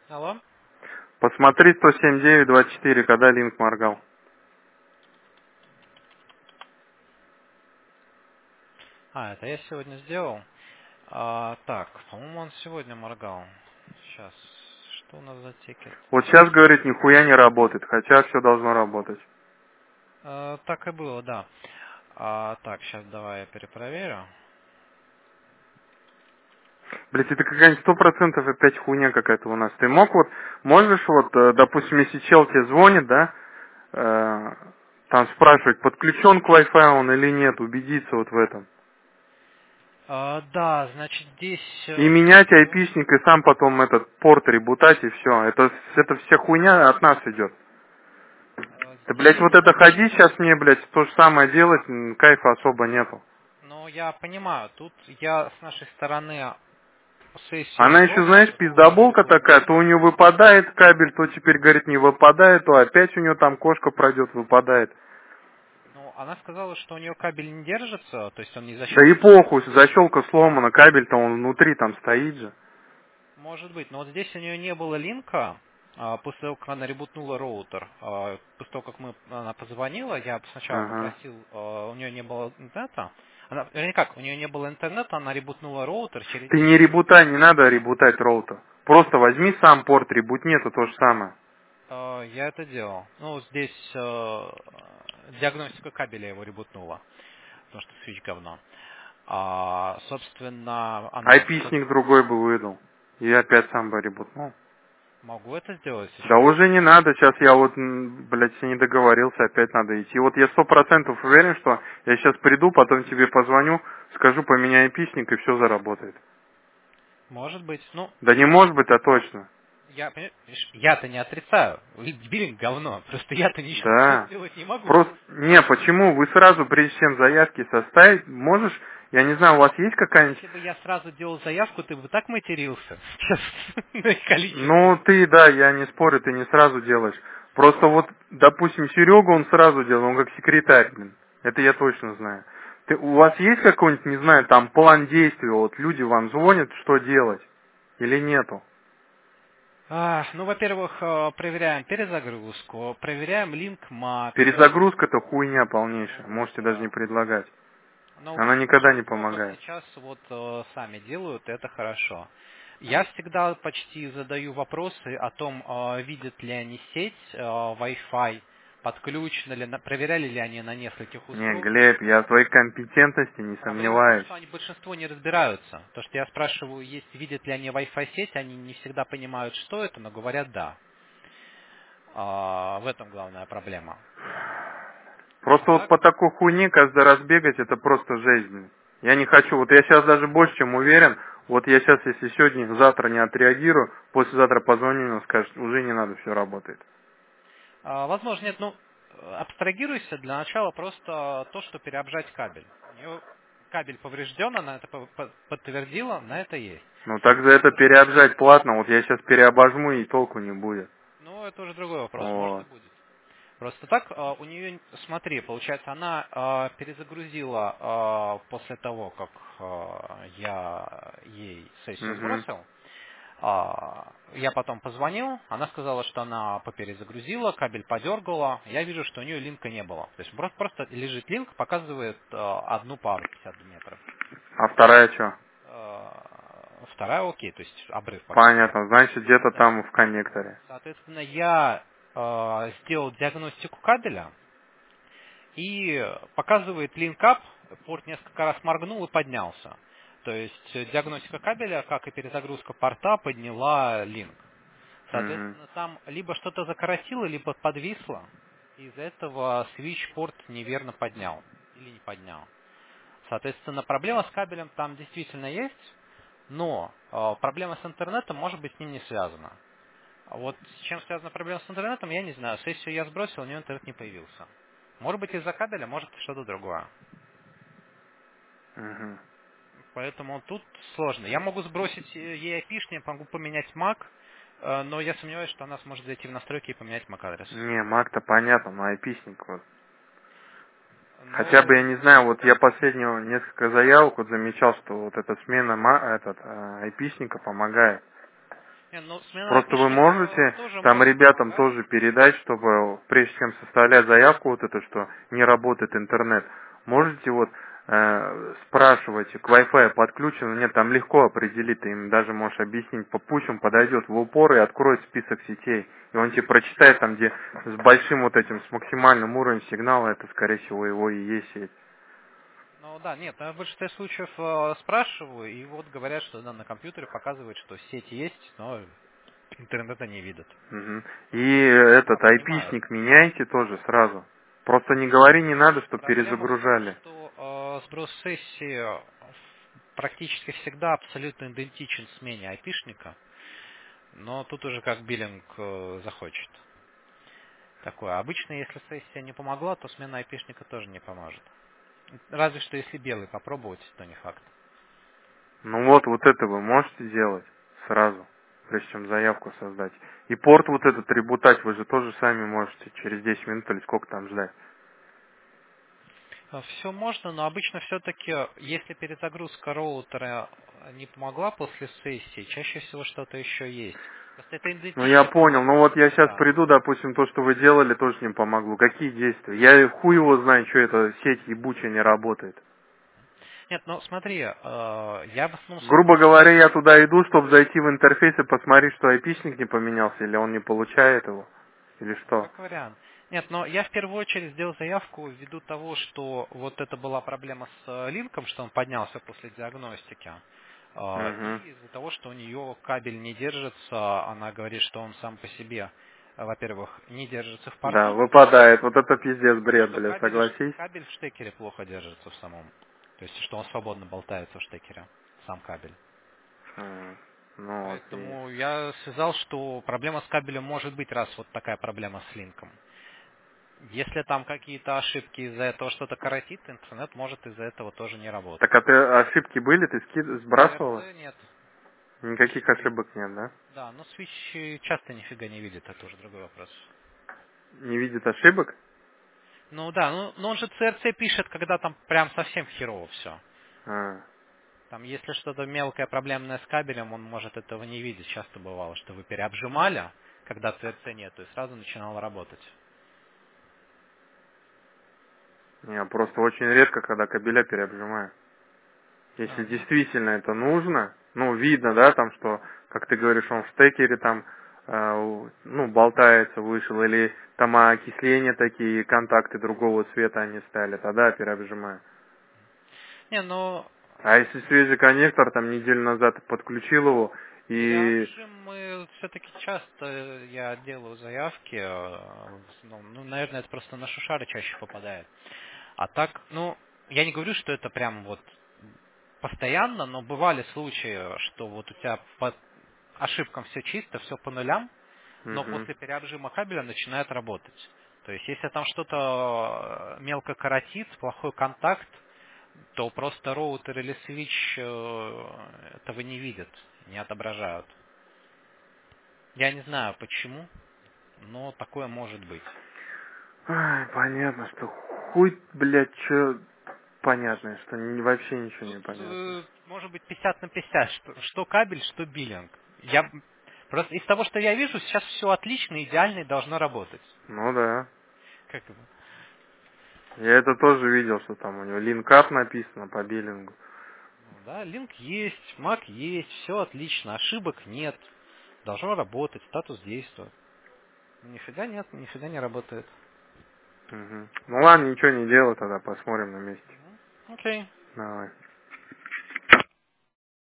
Алло? Посмотри 179.24, когда линк моргал. Это я сегодня сделал. Так, по-моему, он сегодня моргал. Сейчас, что у нас за тикет? Вот сейчас, говорит, нихуя не работает, хотя все должно работать. Так и было, да. Так, сейчас давай я перепроверю. Блять, это какая-нибудь 100% опять хуйня какая-то у нас. Ты можешь допустим, если чел тебе звонит, да, там спрашивать, подключен к Wi-Fi он или нет, убедиться вот в этом. Да, значит, здесь И в чем менять дело? айпишник, и сам потом этот порт ребутать, и все. Это вся хуйня от нас идет. Да, блядь, вот Здесь это ходить почему-то... сейчас мне, блядь, то же самое делать, кайфа особо нету. Ну, я понимаю, тут я с нашей стороны сессию Она еще, знаешь, сбросил, это уже пиздоболка другое такая, то дело. у нее выпадает кабель, то теперь, говорит, не выпадает, то опять у нее там кошка пройдет, выпадает. Ну, она сказала, что у нее кабель не держится, то есть он не Да и защелкивается. похуй, защелка сломана, кабель-то он внутри там стоит же. Может быть, но вот здесь у нее не было линка, после того, как она ребутнула роутер. После того, как она позвонила, я сначала Ага. попросил, у нее не было интернета. Вернее как, у нее не было интернета, она ребутнула роутер, через Ты 10 не минут ребутай, не надо ребутать роутер. Просто возьми сам порт, ребутни, это то же самое. я это делал. Ну, здесь диагностика кабеля его ребутнула, потому что свич говно. Собственно, она Айпишник другой бы выдал. И опять сам бы ребутнул. могу это сделать Да сейчас. уже не надо, сейчас я вот, блядь, все не договорился, опять надо идти. Вот я 100% уверен, что я сейчас приду, потом тебе позвоню, скажу, поменяй айпишник, и все заработает. Может быть. Ну, Да не может быть, а точно. Видишь, я-то не отрицаю. Биллинг говно. Просто я-то ничего Да. сделать не могу. Просто, не, почему? Вы сразу, прежде чем заявки составить, можешь, я не знаю, у вас есть какая-нибудь... Если бы я сразу делал заявку, ты бы так матерился. Сейчас на их количество. Ну, ты, да, я не спорю, ты не сразу делаешь. Просто вот, допустим, Серега, он сразу делал, он как секретарь, блин. Это я точно знаю. У вас есть какой-нибудь, не знаю, там, план действий, вот люди вам звонят, что делать? Или нету? Ну, во-первых, проверяем перезагрузку, проверяем линк MAC. Перезагрузка-то хуйня полнейшая, можете даже не Да. предлагать. Но Она никогда не большинство вот помогает. сейчас вот сами делают, это хорошо. Я всегда почти задаю вопросы о том, видят ли они сеть, Wi-Fi, подключены ли, проверяли ли они на нескольких Не, устройствах. Глеб, я в твоей компетентности не Проблема в том, сомневаюсь. что они большинство не разбираются. То, что я спрашиваю, видят ли они Wi-Fi сеть, они не всегда понимают, что это, но говорят да. В этом главная проблема. А Просто вот так, по такой хуйне каждый раз бегать, это просто жесть, блин. Я не хочу, вот я сейчас даже больше чем уверен, вот я сейчас, если сегодня, завтра не отреагирую, послезавтра позвоню, и он скажет, уже не надо, все работает. возможно, нет, ну, абстрагируйся для начала просто то, что переобжать кабель. У нее кабель поврежден, она это подтвердила, на это есть. Ну так за это переобжать платно, вот я сейчас переобожму и толку не будет. Ну, это уже другой вопрос, может и Вот. будет. Просто так у нее, смотри, получается, она перезагрузила после того, как я ей сессию Угу. сбросил. Я потом позвонил, она сказала, что она поперезагрузила, кабель подергала. Я вижу, что у нее линка не было. То есть просто лежит линк, показывает одну пару 50 метров. А вторая что? Вторая окей, то есть обрыв показывает. Понятно, значит где-то Да. там в коннекторе. Соответственно, я сделал диагностику кабеля и показывает линкап, порт несколько раз моргнул и поднялся. То есть диагностика кабеля, как и перезагрузка порта, подняла линк. Угу. Соответственно, там либо что-то закоротило, либо подвисло. Из-за этого switch порт неверно поднял или не поднял. Соответственно, проблема с кабелем там действительно есть, но проблема с интернетом может быть с ним не связана. А вот с чем связана проблема с интернетом, я не знаю. Сессию я сбросил, у нее интернет не появился. Может быть из-за кабеля, может что-то другое. Угу. Поэтому тут сложно. Я могу сбросить ей айпишник, могу поменять MAC, но я сомневаюсь, что она сможет зайти в настройки и поменять MAC адрес. Не, Мак-то понятно, но айпишник вот. Хотя бы, Ну, я не знаю, вот я последнего несколько заявок вот замечал, что вот эта смена айпишника помогает. Ну, смена Просто вы айпишника можете тоже там может ребятам помогать. тоже передать, чтобы прежде чем составлять заявку вот это, что не работает интернет, можете вот спрашивать, к Wi-Fi подключен, нет, там легко определить, ты им даже можешь объяснить, пусть он подойдет в упор и откроет список сетей, и он тебе прочитает там, где с большим вот этим, с максимальным уровнем сигнала, это скорее всего его и есть сеть. Ну да, нет, я в большинстве случаев спрашиваю, и вот говорят, что на компьютере показывает, что сеть есть, но интернета не видят. Мгм. И этот Понимаю. айпишник меняйте тоже сразу. Просто не говори, не надо, чтобы Проблема в том, перезагружали. что сброс сессии практически всегда абсолютно идентичен смене айпишника, но тут уже как биллинг захочет. Такое. Обычно, если сессия не помогла, то смена айпишника тоже не поможет. Разве что если белый попробовать, то не факт. Ну вот это вы можете делать сразу, прежде чем заявку создать. И порт вот этот ребутать вы же тоже сами можете через 10 минут или сколько там ждать. Все можно, но обычно все-таки, если перезагрузка роутера не помогла после сессии, чаще всего что-то еще есть. Просто это Ну я идентичный понял, ну вот я сейчас да. приду, допустим, то, что вы делали, тоже не помогло. Какие действия? Я хуй его знаю, что эта сеть ебучая не работает. Нет, ну смотри, я в основном Грубо говоря, советую, я туда иду, чтобы зайти в интерфейс и посмотреть, что айпишник не поменялся, или он не получает его, или ну что. как вариант. Нет, но я в первую очередь сделал заявку ввиду того, что вот это была проблема с линком, что он поднялся после диагностики. Угу. И из-за того, что у нее кабель не держится, она говорит, что он сам по себе, во-первых, не держится в Да, порту, выпадает. Вот это пиздец бред, что бля, согласись. кабель в штекере плохо держится в самом. То есть, что он свободно болтается в штекере, сам кабель. Ну вот, видишь. Поэтому я связал, что проблема с кабелем может быть, раз вот такая проблема с линком. Если там какие-то ошибки из-за этого что-то коротит, интернет может из-за этого тоже не работать. Так а ты ошибки были, ты сбрасывала? ТРЦ нет. Никаких ошибок нет, да? Да, но Switch часто нифига не видит, это уже другой вопрос. Не видит ошибок? Ну да, но он же CRC пишет, когда там прям совсем херово все. А, Там, если что-то мелкое, проблемное с кабелем, он может этого не видеть. Часто бывало, что вы переобжимали, когда CRC нету, и сразу начинал работать. не, просто очень редко, когда кабеля переобжимаю. Если Ну, действительно это нужно, ну, видно, да, там, что, как ты говоришь, он в штекере там, ну, болтается, вышел, или там окисления такие, контакты другого цвета они стали, тогда переобжимаю. не, ну, А если свежий коннектор, там, неделю назад подключил его, и, переобжим мы все-таки часто я делаю заявки. Ну, наверное, это просто на шушары чаще попадает. А так, ну, я не говорю, что это прям вот постоянно, но бывали случаи, что вот у тебя по ошибкам все чисто, все по нулям, но угу, после переобжима кабеля начинает работать. То есть, если там что-то мелко коротит, плохой контакт, то просто роутер или свич этого не видят, не отображают. Я не знаю почему, но такое может быть. ай, понятно, что хуй, блядь, чё, понятно, что вообще ничего Тут не понятно. может быть 50 на 50, что кабель, что биллинг. Я просто из того, что я вижу, сейчас все отлично, идеально и должно работать. Ну да. Как бы. Я это тоже видел, что там у него линкап написано по биллингу. Ну да, линк есть, Mac есть, все отлично, ошибок нет. Должно работать, статус действует. Нифига нет, нифига не работает. Угу. Ну ладно, ничего не делай, тогда посмотрим на месте. Окей. Давай.